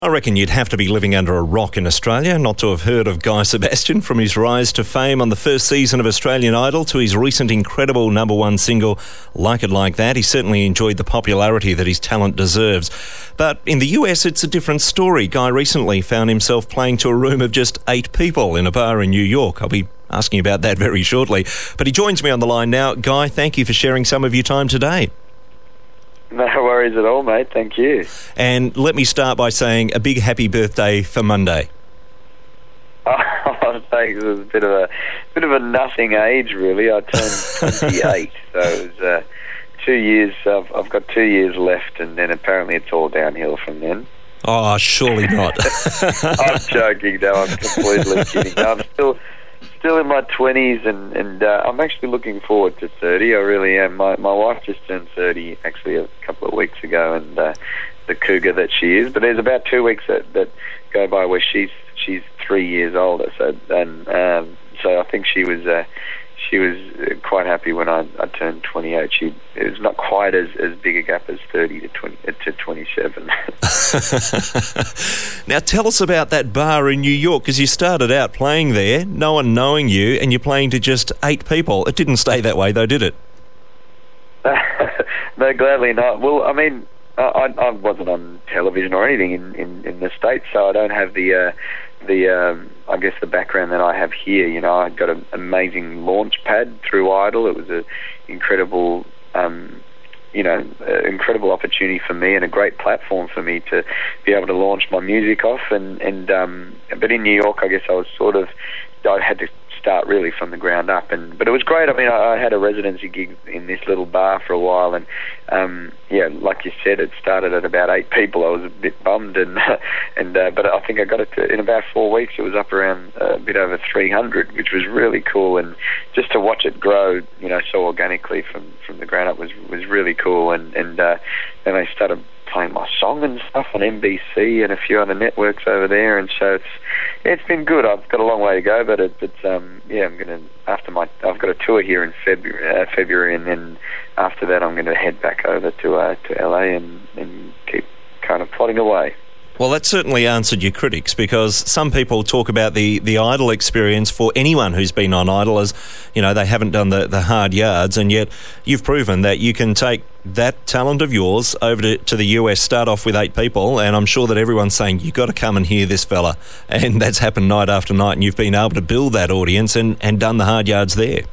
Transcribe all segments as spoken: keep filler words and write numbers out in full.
I reckon you'd have to be living under a rock in Australia not to have heard of Guy Sebastian, from his rise to fame on the first season of Australian Idol to his recent incredible number one single, Like It Like That. He certainly enjoyed the popularity that his talent deserves. But in the U S, it's a different story. Guy recently found himself playing to a room of just eight people in a bar in New York. I'll be asking about that very shortly. But he joins me on the line now. Guy, thank you for sharing some of your time today. No worries at all, mate. Thank you. And let me start by saying a big happy birthday for Monday. Oh, thanks. It was a bit of a bit of a nothing age, really. I turned twenty-eight, so it was uh, two years. I've, I've got two years left, and then apparently it's all downhill from then. Oh, surely not. I'm joking. No, I'm completely kidding. No, I'm still. Still in my twenties, and, and uh, I'm actually looking forward to thirty. I really am. My my wife just turned thirty actually a couple of weeks ago, and uh, the cougar that she is. But there's about two weeks that, that go by where she's she's three years older. So and um, so I think she was uh, she was quite happy when I, I turned twenty-eight. She it was not quite as, as big a gap as thirty to twenty to twenty-seven. Now tell us about that bar in New York, because you started out playing there, no one knowing you, and you're playing to just eight people. It didn't stay that way though, did it? No, gladly not. Well, I mean, I, I wasn't on television or anything in, in, in the States, so I don't have the uh, the um, I guess the background that I have here. You know, I got an amazing launch pad through Idol. It was an incredible um, you know, uh, incredible opportunity for me and a great platform for me to be able to launch my music off. And, and um, but in New York, I guess I was sort of, I had to start really from the ground up. And but it was great. I mean, I, I had a residency gig in this little bar for a while, and um, yeah, like you said, it started at about eight people. I was a bit bummed, and and uh, but I think I got it to, in about four weeks. It was up around uh, a bit over three hundred, which was really cool. And just to watch it grow, you know, so organically from, from the ground up was was really cool. And and uh, then I started playing my song and stuff on N B C and a few other networks over there, and so it's it's been good. I've got a long way to go, but it, it's um yeah, I'm gonna after my I've got a tour here in February, uh, February, and then after that I'm going to head back over to uh, to L A and, and keep kind of plodding away. Well, that certainly answered your critics, because some people talk about the, the Idol experience for anyone who's been on Idol as, you know, they haven't done the, the hard yards, and yet you've proven that you can take that talent of yours over to, to the U S, start off with eight people, and I'm sure that everyone's saying, you've got to come and hear this fella. And that's happened night after night, and you've been able to build that audience and, and done the hard yards there.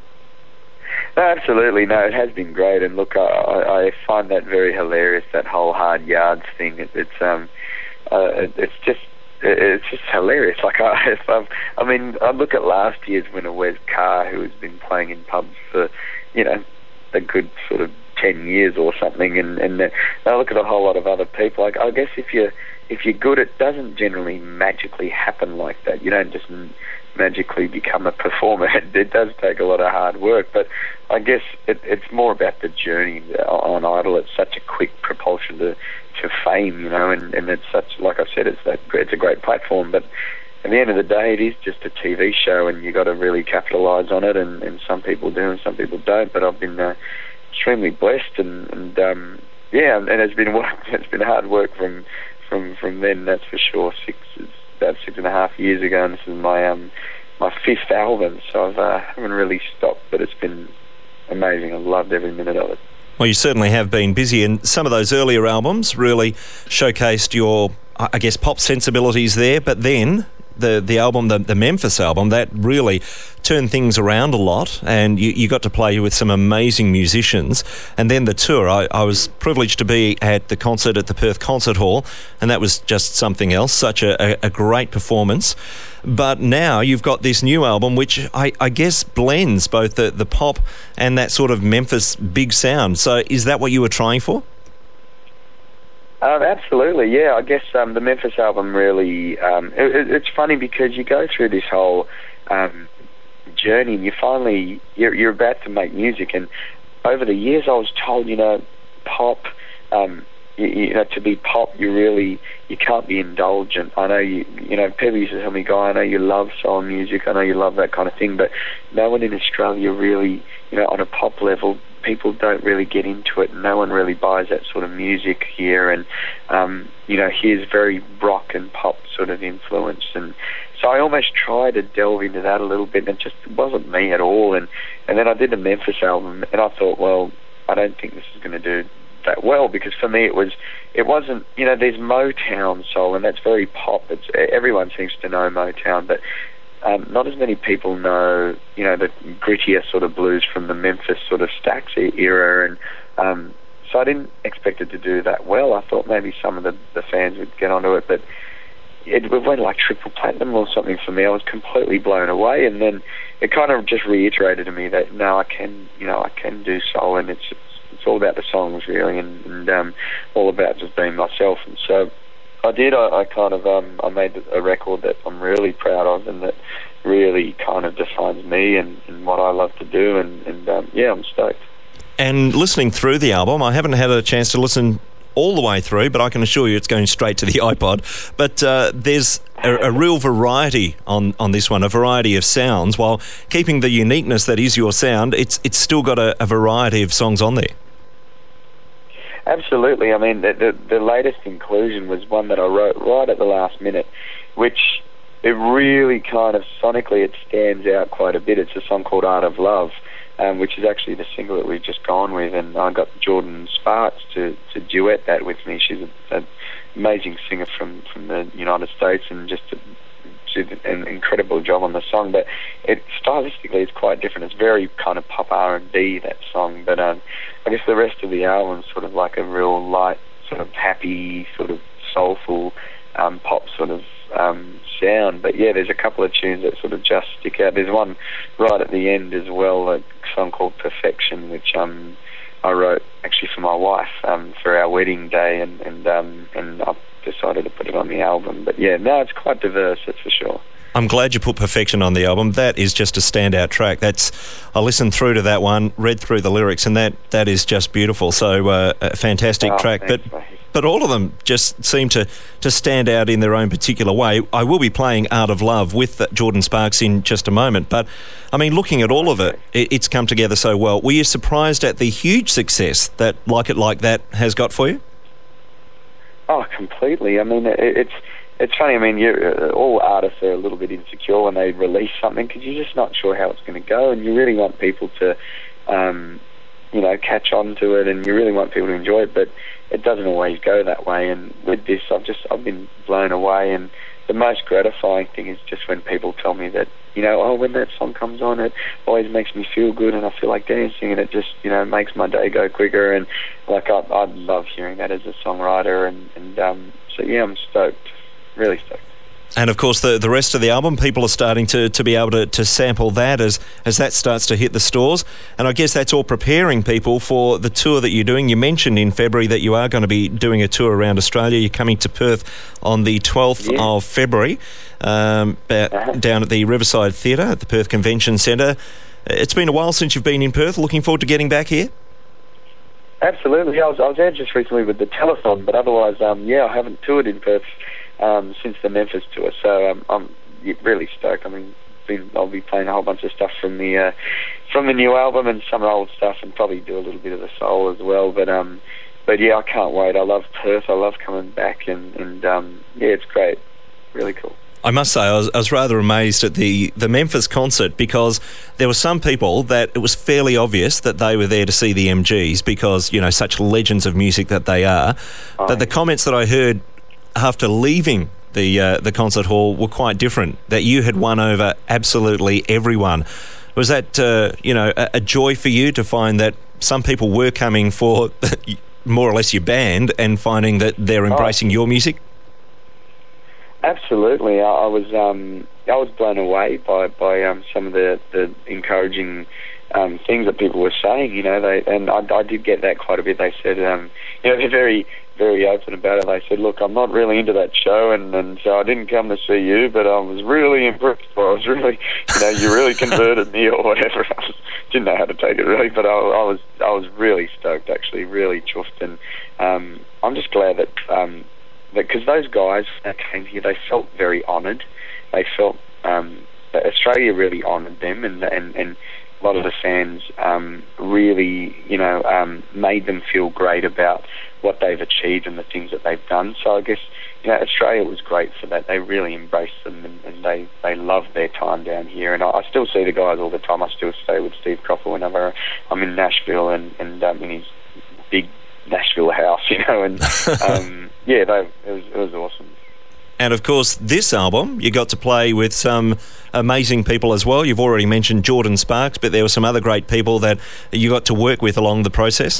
No, absolutely. No, it has been great. And look, I, I find that very hilarious, that whole hard yards thing. It, it's um, uh, it, it's just it's just hilarious. Like I, if I've, I mean, I look at last year's winner, Wes Carr, who has been playing in pubs for, you know, a good sort of ten years or something, and and uh, I look at a whole lot of other people. Like I guess if you if you're good, it doesn't generally magically happen like that. You don't just magically become a performer. It, it does take a lot of hard work, but I guess it, it's more about the journey on Idol. It's such a quick propulsion to, to fame, you know, and, and it's such, like I said, it's that it's a great platform, but at the end of the day, it is just a T V show, and you got to really capitalise on it, and, and some people do and some people don't, but I've been uh, extremely blessed, and, and um, yeah, and it's been work, it's been hard work from, from, from then, that's for sure. Six about six and a half years ago, and this is my um my fifth album, so I uh, haven't really stopped, but it's been amazing. I've loved every minute of it. Well, you certainly have been busy, and some of those earlier albums really showcased your, I guess, pop sensibilities there, but then the the album, the, the Memphis album, that really turned things around a lot, and you, you got to play with some amazing musicians. And then the tour, I, I was privileged to be at the concert at the Perth Concert Hall, and that was just something else, such a, a, a great performance. But now you've got this new album, which I, I guess blends both the, the pop and that sort of Memphis big sound. So is that what you were trying for? Um, absolutely, yeah. I guess um, the Memphis album really, um, it, it's funny because you go through this whole um, journey, and you finally, you're, you're about to make music, and over the years I was told, you know, pop, um, you, you know, to be pop, you really, you can't be indulgent. I know you, you know, people used to tell me, Guy, I know you love soul music, I know you love that kind of thing, but no one in Australia really, you know, on a pop level, people don't really get into it. No one really buys that sort of music here, and um, you know, here's very rock and pop sort of influence, and so I almost tried to delve into that a little bit, and it just wasn't me at all. And and then I did the Memphis album, and I thought, well, I don't think this is going to do that well, because for me it was it wasn't, you know, there's Motown soul, and that's very pop. It's everyone seems to know Motown, but um, not as many people know, you know, the grittier sort of blues from the Memphis sort of Stax era, and um, so I didn't expect it to do that well. I thought maybe some of the, the fans would get onto it, but it went like triple platinum or something for me. I was completely blown away, and then it kind of just reiterated to me that no, I can, you know, I can do soul, and it's it's all about the songs really, and, and um, all about just being myself. And so I did. I, I kind of um, I made a record that I'm really proud of, and that really kind of defines me and, and what I love to do. And, and um, yeah, I'm stoked. And listening through the album, I haven't had a chance to listen all the way through, but I can assure you it's going straight to the iPod. But uh, there's a, a real variety on, on this one, a variety of sounds. While keeping the uniqueness that is your sound, it's it's still got a, a variety of songs on there. Absolutely. I mean, the, the, the latest inclusion was one that I wrote right at the last minute, which it really kind of sonically it stands out quite a bit. It's a song called Art of Love, um, which is actually the single that we've just gone with, and I got Jordan Sparks to, to duet that with me. She's an amazing singer from, from the United States, and just a, she did an incredible job on the song. But it stylistically it's quite different. It's very kind of pop R and B, that song, but um, I guess the rest of the album is sort of like a real light, sort of happy, sort of soulful um, pop sort of um, sound. But yeah, there's a couple of tunes that sort of just stick out. There's one right at the end as well, a song called Perfection, which um, I wrote actually for my wife um, for our wedding day, and and um, and I've decided to put it on the album. But yeah, no, it's quite diverse, that's for sure. I'm glad you put Perfection on the album. That is just a standout track. That's I listened through to that one, read through the lyrics, and that, that is just beautiful. So uh, a fantastic oh, track. Thanks, but mate. but all of them just seem to, to stand out in their own particular way. I will be playing Art of Love with Jordan Sparks in just a moment. But I mean, looking at all of it, it, it's come together so well. Were you surprised at the huge success that Like It Like That has got for you? Oh, completely. I mean, it, it's it's funny. I mean, you're, uh, all artists are a little bit insecure when they release something, because you're just not sure how it's going to go, and you really want people to, um, you know, catch on to it, and you really want people to enjoy it, but it doesn't always go that way. And with this, I've just I've been blown away, and the most gratifying thing is just when people tell me that, you know, oh, when that song comes on, it always makes me feel good, and I feel like dancing, and it just, you know, makes my day go quicker. And like I, I love hearing that as a songwriter, and, and um, so yeah, I'm stoked, really stoked. And of course, the, the rest of the album, people are starting to, to be able to, to sample that as, as that starts to hit the stores. And I guess that's all preparing people for the tour that you're doing. You mentioned in February that you are going to be doing a tour around Australia. You're coming to Perth on the twelfth yeah. of February, um, uh-huh. down at the Riverside Theatre at the Perth Convention Centre. It's been a while since you've been in Perth. Looking forward to getting back here? Absolutely. I was, I was there just recently with the telethon, but otherwise, um, yeah, I haven't toured in Perth Um, since the Memphis tour, so um, I'm really stoked. I mean, been, I'll be playing a whole bunch of stuff from the uh, from the new album and some old stuff, and probably do a little bit of the soul as well. But um, but yeah, I can't wait. I love Perth. I love coming back, and and um, yeah, it's great. Really cool. I must say, I was, I was rather amazed at the, the Memphis concert, because there were some people that it was fairly obvious that they were there to see the M Gs, because, you know, such legends of music that they are. Oh, but the comments that I heard after leaving the uh, the concert hall were quite different, that you had won over absolutely everyone. Was that, uh, you know, a, a joy for you to find that some people were coming for more or less your band and finding that they're embracing oh. your music? Absolutely. I, I was um, I was blown away by, by um, some of the, the encouraging um, things that people were saying, you know, they and I, I did get that quite a bit. They said, um, you know, they're very... very open about it. They said, look, I'm not really into that show, and, and so I didn't come to see you, but I was really impressed. I was really, you know, you really converted me or whatever. I was, didn't know how to take it really, but I, I was I was really stoked, actually, really chuffed, and um, I'm just glad that, um, that because those guys that came here, they felt very honoured. They felt um, that Australia really honoured them, and, and, and a lot of the fans um, really, you know, um, made them feel great about what they've achieved and the things that they've done. So I guess, you know, Australia was great for that. They really embraced them, and, and they, they loved their time down here. And I, I still see the guys all the time. I still stay with Steve Cropper whenever I'm in Nashville and, and um, in his big Nashville house, you know. And um, yeah, they, it was it was awesome. And of course, this album, you got to play with some amazing people as well. You've already mentioned Jordan Sparks, but there were some other great people that you got to work with along the process.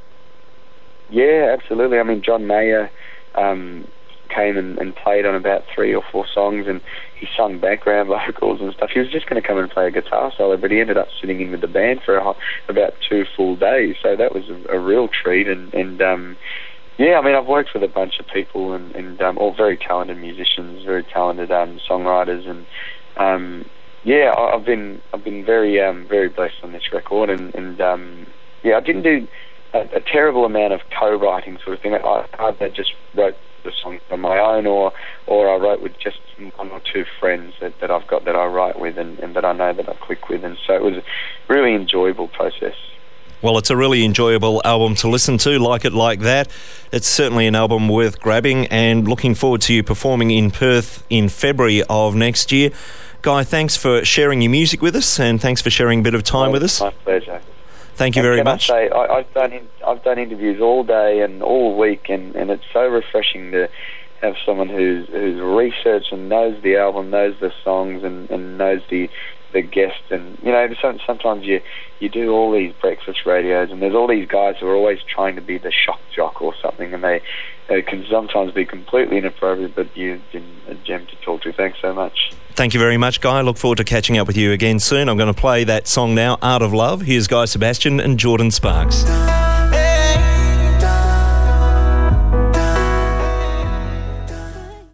Yeah, absolutely. I mean, John Mayer um, came and, and played on about three or four songs, and he sung background vocals and stuff. He was just going to come and play a guitar solo, but he ended up sitting in with the band for a, about two full days. So that was a, a real treat, and... and um, Yeah, I mean, I've worked with a bunch of people, and, and um, all very talented musicians, very talented um, songwriters, and um, yeah, I, I've been I've been very um, very blessed on this record, and, and um, yeah, I didn't do a, a terrible amount of co-writing sort of thing. I either just wrote the songs on my own, or or I wrote with just one or two friends that, that I've got that I write with, and, and that I know that I click with, and so it was a really enjoyable process. Well, it's a really enjoyable album to listen to, Like It Like That. It's certainly an album worth grabbing, and looking forward to you performing in Perth in February of next year. Guy, thanks for sharing your music with us, and thanks for sharing a bit of time oh, with us. My pleasure. Thank you and very can much. I say, I, I've done in, I've done interviews all day and all week, and, and it's so refreshing to have someone who's who's researched and knows the album, knows the songs, and, and knows the the guest. And you know, sometimes you you do all these breakfast radios, and there's all these guys who are always trying to be the shock jock or something, and they, they can sometimes be completely inappropriate, but you've been a gem to talk to. Thanks so much. Thank you very much, Guy. I look forward to catching up with you again soon. I'm going to play that song now, Art of Love. Here's Guy Sebastian and Jordan Sparks.